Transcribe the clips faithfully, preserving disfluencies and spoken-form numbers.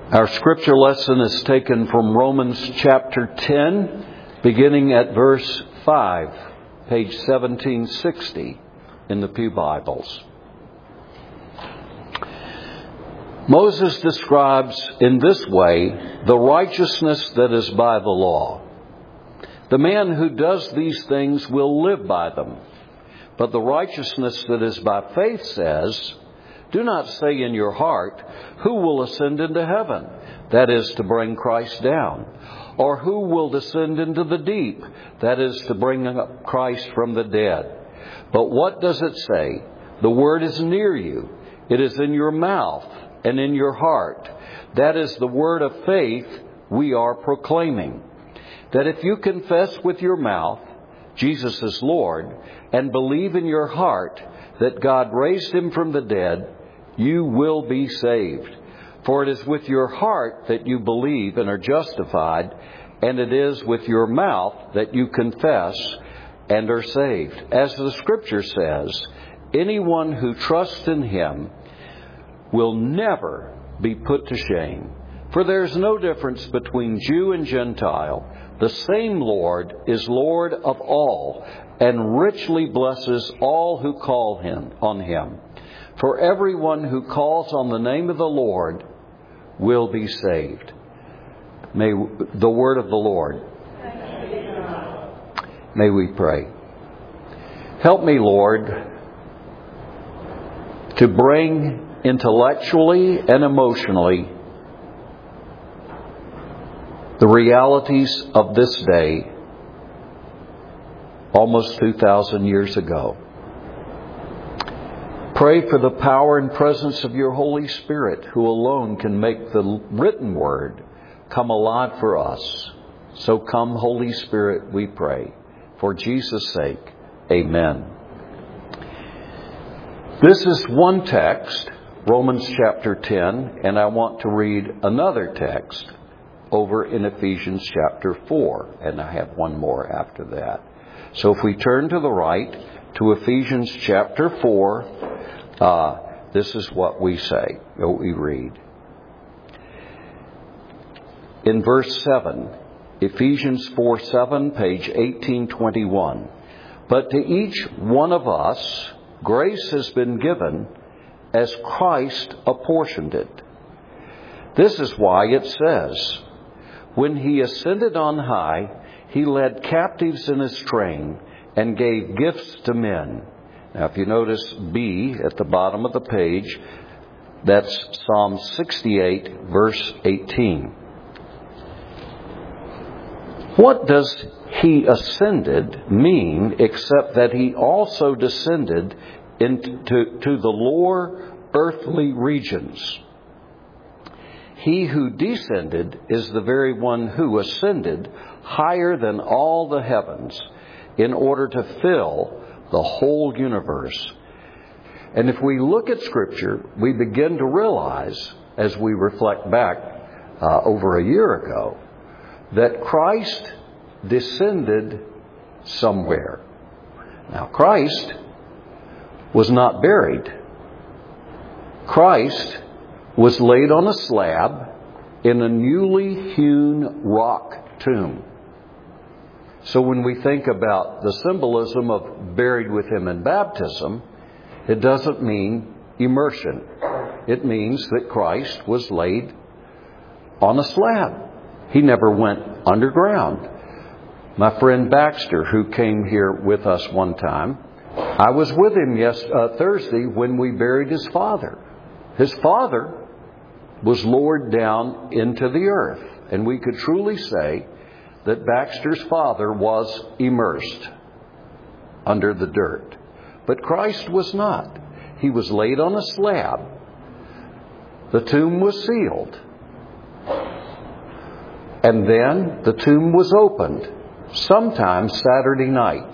Our scripture lesson is taken from Romans chapter ten, beginning at verse five, page seventeen sixty in the Pew Bibles. Moses describes in this way the righteousness that is by the law. The man who does these things will live by them. But the righteousness that is by faith says, "Do not say in your heart, 'Who will ascend into heaven?' That is to bring Christ down. Or who will descend into the deep? That is to bring up Christ from the dead. But what does it say? The word is near you. It is in your mouth and in your heart. That is the word of faith we are proclaiming. That if you confess with your mouth Jesus is Lord and believe in your heart that God raised him from the dead, you will be saved. For it is with your heart that you believe and are justified, and it is with your mouth that you confess and are saved. As the Scripture says, anyone who trusts in him will never be put to shame. For there is no difference between Jew and Gentile. The same Lord is Lord of all, and richly blesses all who call him on him. For everyone who calls on the name of the Lord will be saved." May the word of the Lord. May we pray. Help me, Lord, to bring intellectually and emotionally the realities of this day, almost two thousand years ago. Pray for the power and presence of your Holy Spirit, who alone can make the written word come alive for us. So come, Holy Spirit, we pray. For Jesus' sake, amen. This is one text, Romans chapter ten, and I want to read another text over in Ephesians chapter four, and I have one more after that. So if we turn to the right to Ephesians chapter four, uh, this is what we say, what we read. In verse seven, Ephesians four seven, page eighteen twenty-one. But to each one of us, grace has been given as Christ apportioned it. This is why it says, "When he ascended on high, he led captives in his train and gave gifts to men." Now, if you notice B at the bottom of the page, that's Psalm sixty-eight, verse eighteen. What does he ascended mean except that he also descended into to the lower earthly regions? He who descended is the very one who ascended higher than all the heavens in order to fill the whole universe. And if we look at Scripture, we begin to realize, as we reflect back uh, over a year ago, that Christ descended somewhere. Now, Christ was not buried. Christ was laid on a slab in a newly hewn rock tomb. So when we think about the symbolism of buried with him in baptism, it doesn't mean immersion. It means that Christ was laid on a slab. He never went underground. My friend Baxter, who came here with us one time, I was with him yes uh, Thursday when we buried his father. His father was lowered down into the earth, and we could truly say that Baxter's father was immersed under the dirt. But Christ was not. He was laid on a slab. The tomb was sealed. And then the tomb was opened, sometime Saturday night,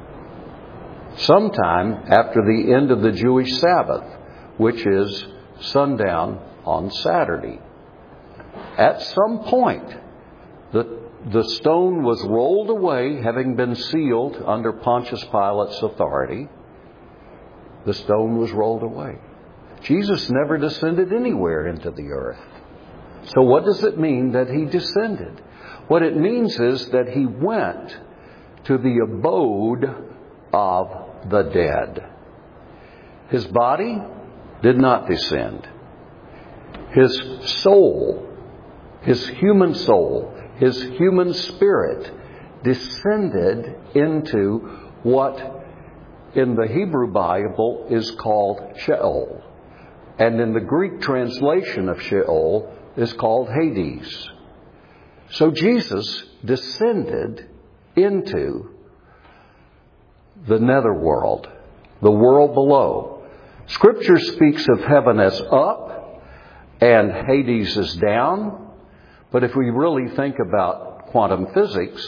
sometime after the end of the Jewish Sabbath, which is sundown on Saturday. At some point, the The stone was rolled away, having been sealed under Pontius Pilate's authority. The stone was rolled away. Jesus never descended anywhere into the earth. So what does it mean that He descended? What it means is that He went to the abode of the dead. His body did not descend. His soul, His human soul, His human spirit descended into what in the Hebrew Bible is called Sheol. And in the Greek translation of Sheol is called Hades. So Jesus descended into the netherworld, the world below. Scripture speaks of heaven as up and Hades as down. But if we really think about quantum physics,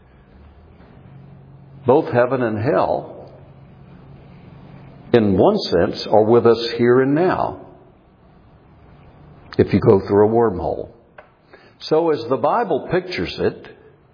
both heaven and hell, in one sense, are with us here and now, if you go through a wormhole. So as the Bible pictures it,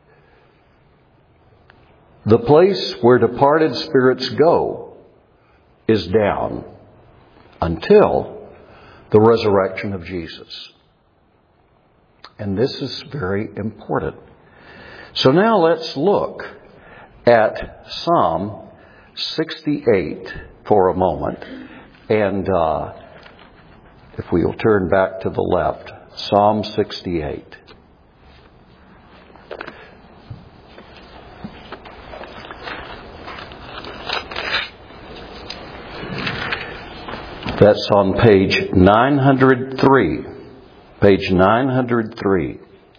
the place where departed spirits go is down until the resurrection of Jesus. And this is very important. So now let's look at Psalm sixty-eight for a moment. And uh, if we will turn back to the left, Psalm sixty-eight. That's on page nine hundred three. Page nine hundred three.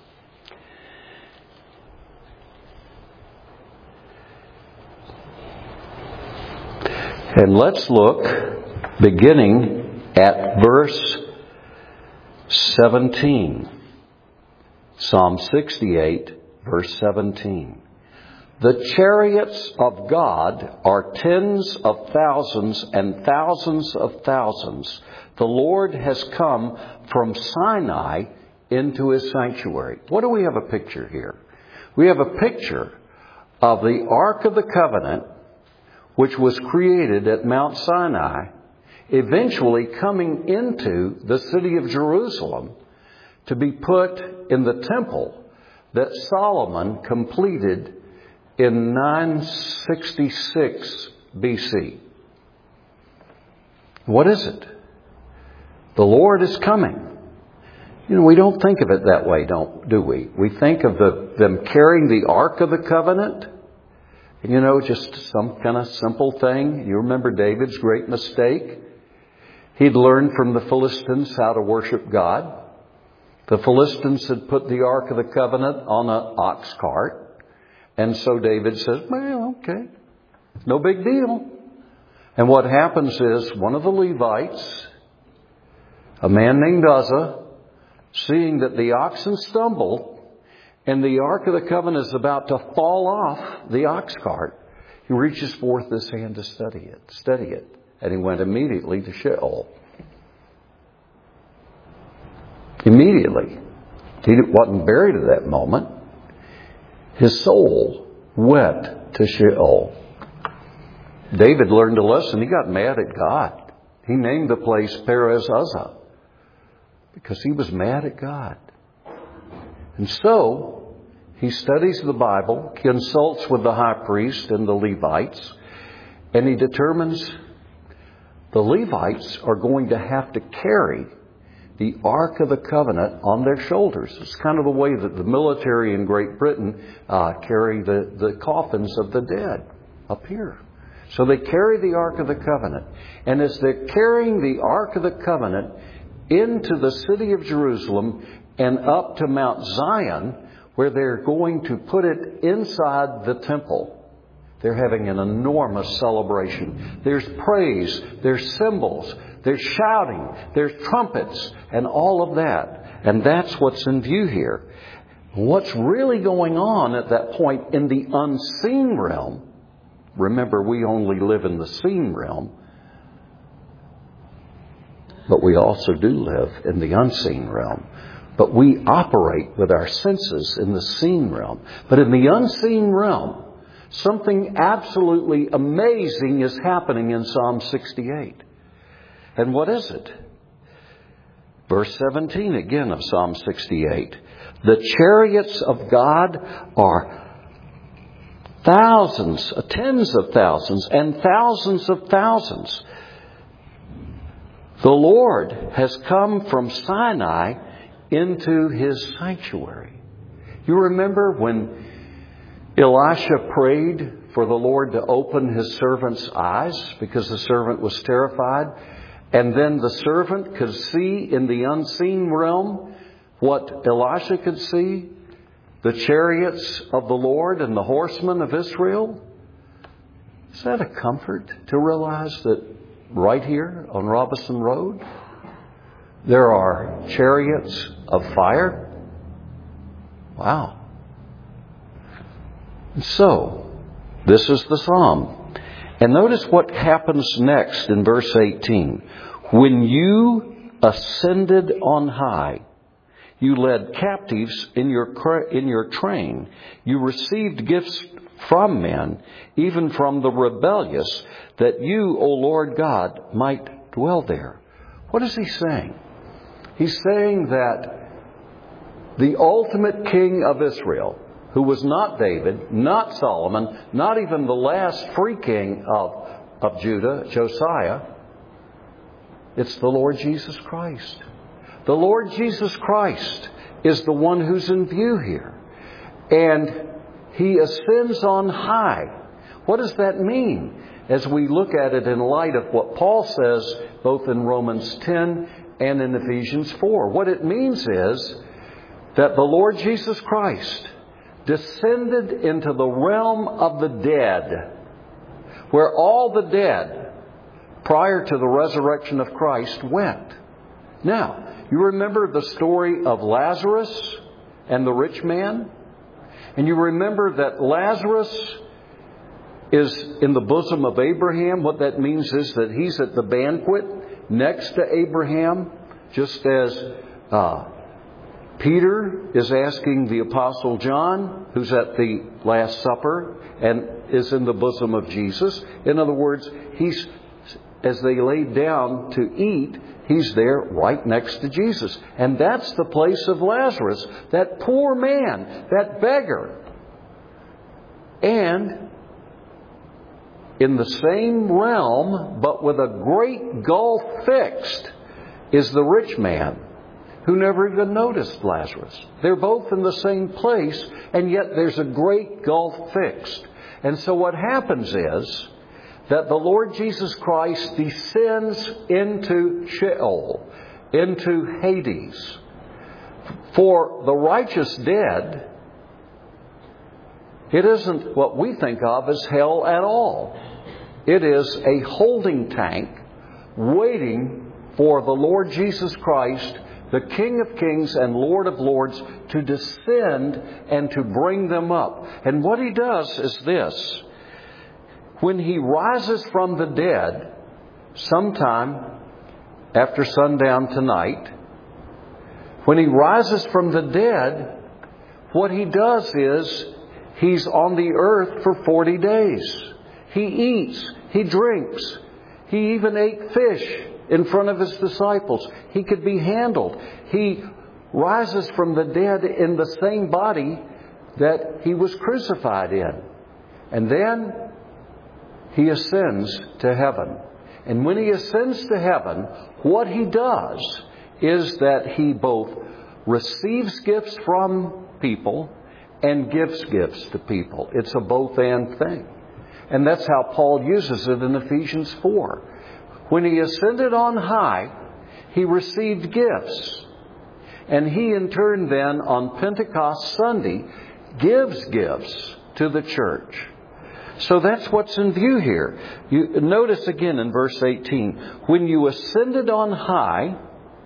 And let's look beginning at verse seventeen. Psalm sixty-eight, verse seventeen. The chariots of God are tens of thousands and thousands of thousands. The Lord has come from Sinai into His sanctuary. What do we have a picture here? We have a picture of the Ark of the Covenant, which was created at Mount Sinai, eventually coming into the city of Jerusalem to be put in the temple that Solomon completed in nine sixty-six B C. What is it? The Lord is coming. You know, we don't think of it that way, don't do we? We think of the, them carrying the Ark of the Covenant. You know, just some kind of simple thing. You remember David's great mistake. He'd learned from the Philistines how to worship God. The Philistines had put the Ark of the Covenant on an ox cart. And so David says, well, okay, no big deal. And what happens is one of the Levites, a man named Uzzah, seeing that the oxen stumble and the Ark of the Covenant is about to fall off the ox cart, he reaches forth his hand to study it, steady it. And he went immediately to Sheol. Immediately. He wasn't buried at that moment. His soul went to Sheol. David learned a lesson. He got mad at God. He named the place Perez Uzzah because he was mad at God. And so he studies the Bible, consults with the high priest and the Levites, and he determines the Levites are going to have to carry the Ark of the Covenant on their shoulders. It's kind of the way that the military in Great Britain uh, carry the, the coffins of the dead up here. So they carry the Ark of the Covenant. And as they're carrying the Ark of the Covenant into the city of Jerusalem and up to Mount Zion, where they're going to put it inside the temple, they're having an enormous celebration. There's praise, there's cymbals, there's shouting, there's trumpets, and all of that. And that's what's in view here. What's really going on at that point in the unseen realm, remember we only live in the seen realm, but we also do live in the unseen realm. But we operate with our senses in the seen realm. But in the unseen realm, something absolutely amazing is happening in Psalm sixty-eight. And what is it? Verse seventeen again of Psalm sixty-eight. The chariots of God are thousands, tens of thousands, and thousands of thousands. The Lord has come from Sinai into His sanctuary. You remember when Elisha prayed for the Lord to open his servant's eyes because the servant was terrified, and then the servant could see in the unseen realm what Elisha could see, the chariots of the Lord and the horsemen of Israel? Is that a comfort to realize that right here on Robinson Road there are chariots of fire? Wow. So, this is the psalm. And notice what happens next in verse eighteen. When you ascended on high, you led captives in your in your train. You received gifts from men, even from the rebellious, that you, O Lord God, might dwell there. What is he saying? He's saying that the ultimate king of Israel, who was not David, not Solomon, not even the last free king of, of Judah, Josiah, it's the Lord Jesus Christ. The Lord Jesus Christ is the one who's in view here. And He ascends on high. What does that mean? As we look at it in light of what Paul says both in Romans ten and in Ephesians four. What it means is that the Lord Jesus Christ descended into the realm of the dead, where all the dead prior to the resurrection of Christ went. Now, you remember the story of Lazarus and the rich man? And you remember that Lazarus is in the bosom of Abraham. What that means is that he's at the banquet next to Abraham, just as uh, Peter is asking the Apostle John, who's at the Last Supper and is in the bosom of Jesus. In other words, he's as they laid down to eat, he's there right next to Jesus. And that's the place of Lazarus, that poor man, that beggar. And in the same realm, but with a great gulf fixed, is the rich man, who never even noticed Lazarus. They're both in the same place, and yet there's a great gulf fixed. And so what happens is that the Lord Jesus Christ descends into Sheol, into Hades. For the righteous dead, it isn't what we think of as hell at all. It is a holding tank waiting for the Lord Jesus Christ, the King of Kings and Lord of Lords, to descend and to bring them up. And what He does is this. When He rises from the dead, sometime after sundown tonight, when He rises from the dead, what He does is He's on the earth for forty days. He eats, He drinks. He even ate fish in front of His disciples. He could be handled. He rises from the dead in the same body that He was crucified in. And then He ascends to heaven. And when He ascends to heaven, what He does is that He both receives gifts from people and gives gifts to people. It's a both-and thing. And that's how Paul uses it in Ephesians four. When He ascended on high, He received gifts. And He in turn then on Pentecost Sunday gives gifts to the church. So that's what's in view here. You notice again in verse eighteen, when you ascended on high,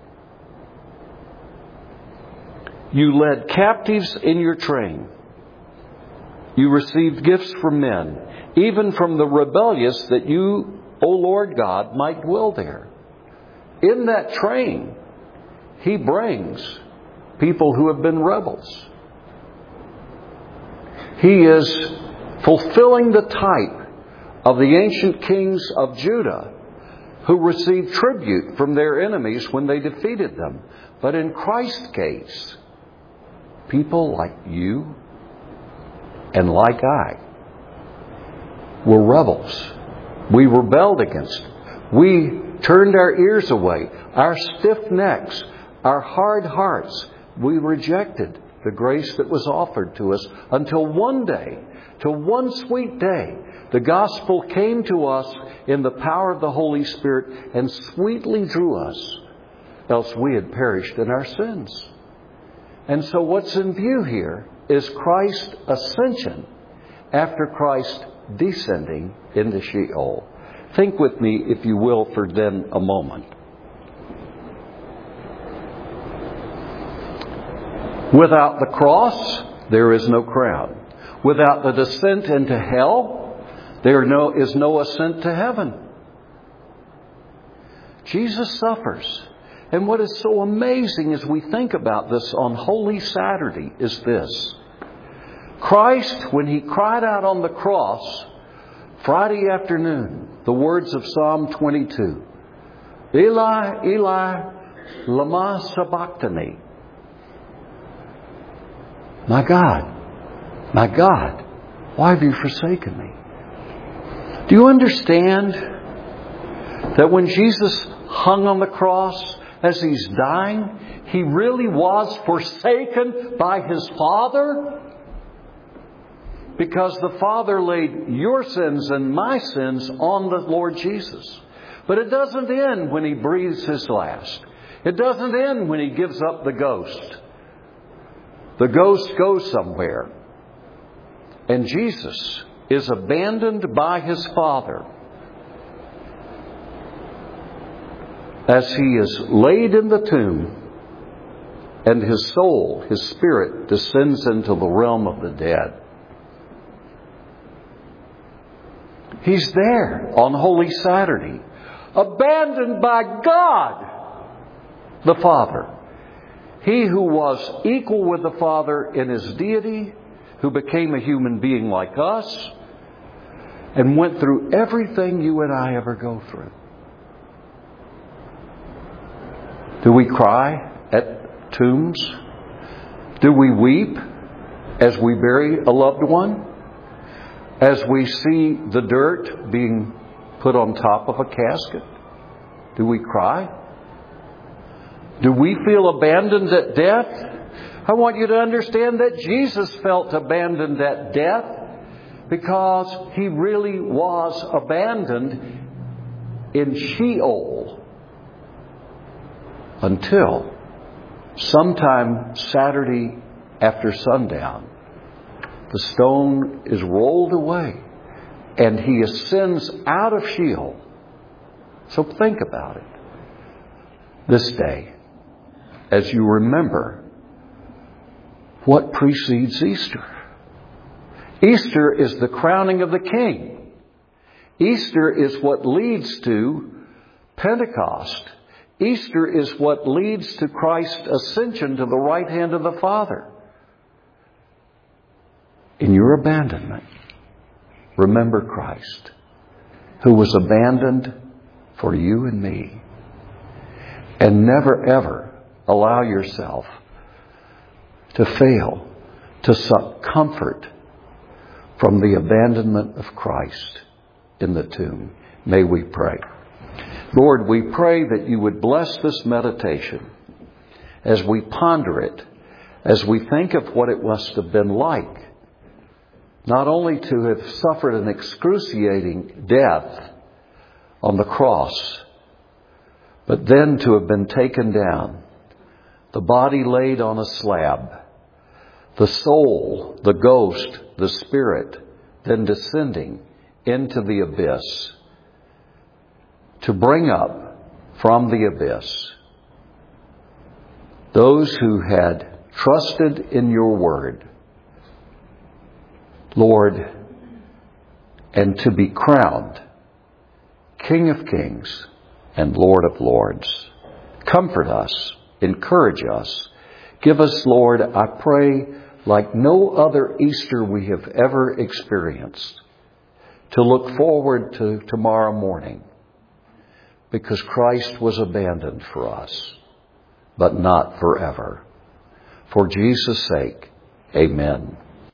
you led captives in your train. You received gifts from men, even from the rebellious, that you, O Lord God, might dwell there. In that train, He brings people who have been rebels. He is fulfilling the type of the ancient kings of Judah who received tribute from their enemies when they defeated them. But in Christ's case, people like you and like I were rebels. We rebelled against it. We turned our ears away, our stiff necks, our hard hearts. We rejected the grace that was offered to us until one day, till one sweet day, the gospel came to us in the power of the Holy Spirit and sweetly drew us, else we had perished in our sins. And so what's in view here is Christ's ascension after Christ descending into Sheol. Think with me, if you will, for then a moment. Without the cross, there is no crown. Without the descent into hell, there no, is no ascent to heaven. Jesus suffers. And what is so amazing as we think about this on Holy Saturday is this. Christ, when He cried out on the cross, Friday afternoon, the words of Psalm twenty-two, Eli, Eli, lama sabachthani. My God, my God, why have you forsaken me? Do you understand that when Jesus hung on the cross, as He's dying, He really was forsaken by His Father? Because the Father laid your sins and my sins on the Lord Jesus. But it doesn't end when He breathes His last. It doesn't end when He gives up the ghost. The ghost goes somewhere. And Jesus is abandoned by His Father as He is laid in the tomb, and His soul, His spirit, descends into the realm of the dead. He's there on Holy Saturday, abandoned by God, the Father. He who was equal with the Father in His deity, who became a human being like us, and went through everything you and I ever go through. Do we cry at tombs? Do we weep as we bury a loved one? As we see the dirt being put on top of a casket? Do we cry? Do we feel abandoned at death? I want you to understand that Jesus felt abandoned at death because He really was abandoned in Sheol until sometime Saturday after sundown, the stone is rolled away and He ascends out of Sheol. So think about it this day as you remember what precedes Easter. Easter is the crowning of the King. Easter is what leads to Pentecost. Easter is what leads to Christ's ascension to the right hand of the Father. In your abandonment, remember Christ, who was abandoned for you and me. And never ever allow yourself to fail to suck comfort from the abandonment of Christ in the tomb. May we pray. Lord, we pray that you would bless this meditation as we ponder it, as we think of what it must have been like, not only to have suffered an excruciating death on the cross, but then to have been taken down, the body laid on a slab, the soul, the ghost, the spirit, then descending into the abyss, to bring up from the abyss those who had trusted in your word, Lord, and to be crowned King of Kings and Lord of Lords. Comfort us, encourage us. Give us, Lord, I pray, like no other Easter we have ever experienced, to look forward to tomorrow morning because Christ was abandoned for us, but not forever. For Jesus' sake, amen.